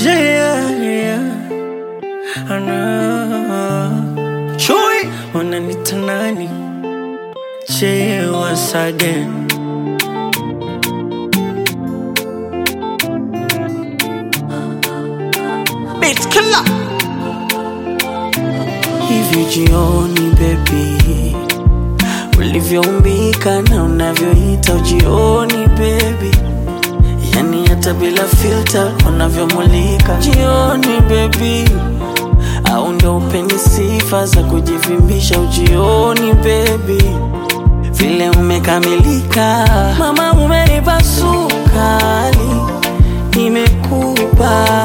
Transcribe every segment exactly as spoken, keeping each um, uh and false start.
Yeah, yeah. Ana Chui wananita nani? Che once again. Beat killer. Hivi jioni baby, ulivyoumbika na unavyoita ujioni baby, yani hata bila filter unavyomulika jioni baby, au ndo upeni sifa za kujivimbisha ujioni baby, vile umekamilika mama, umenipa sukari, nimekupa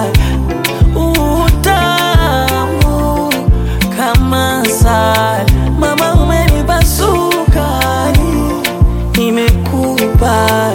utamu kama asali, mama umenipa sukari, nimekupa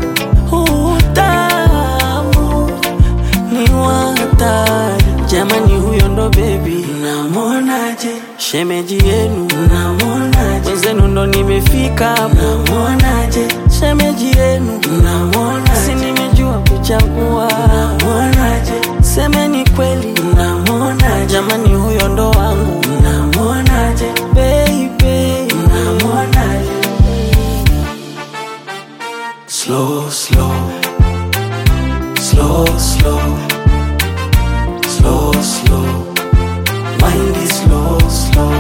utamu ni watari. Jamani huyo ndo baby, namuonaje? Shemeji yenu, namuonaje? Wenzenu ndo nimefika, namuonaje? Shemeji yenu, namuonaje? Si nimejua kuchagua, namuonaje? Semeni kweli, namuonaje? Jamani huyo ndo wangu, namuonaje? Baby, namuonaje? Slow, slow, slow, slow, slow, slow. Mind is slow, slow,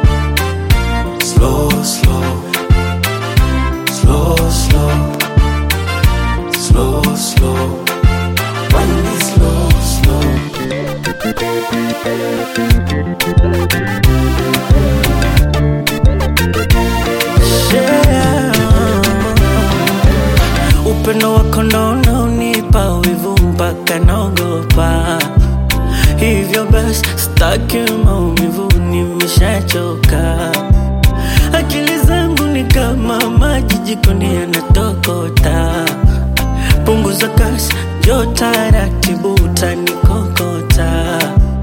slow, slow, slow, slow, slow, slow. Mind is slow, slow. Yeah. Upendo wako ndo unaonipa wivu mpaka naogopa. Hivyo basi sitaki maumivu, nimeshachoka. Akili zangu ni kama maji jikoni yanatokota. Punguza kasi, njoo taratibu utanikokota.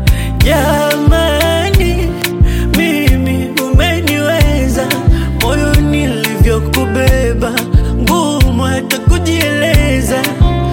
Jamani, mimi umeniweza, moyo nilivyokubeba ngumu hata kujieleza.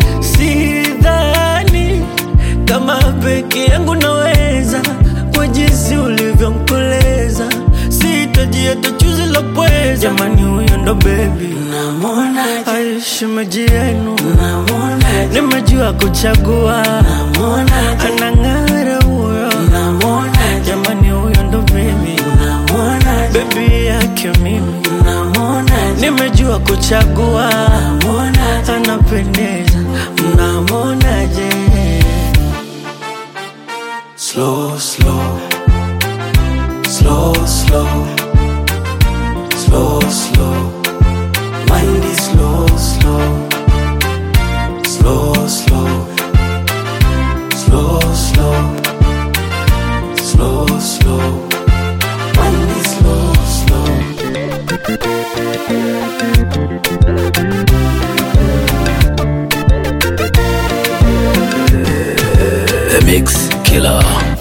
Sidhani kama peke yangu naweza, kwa jinsi ulivyonkoleza sitaji hata chuzi la pweza. Jamani huyo ndo baby, namuonaje? Ai shemeji yenu, namuonaje? Nimejua kuchagua, namuonaje? Anang'ara huyo, namuonaje? Jamani huyo ndo baby, namuonaje? Baby yake mimi, namuonaje? Nimejua kuchagua, namuonaje? Anapendeza, namuonaje? Slow, slow, slow, slow, slow, slow. Mind is slow, slow, slow, slow, slow, slow, slow, slow. Mind is slow, slow. The Mix Killer.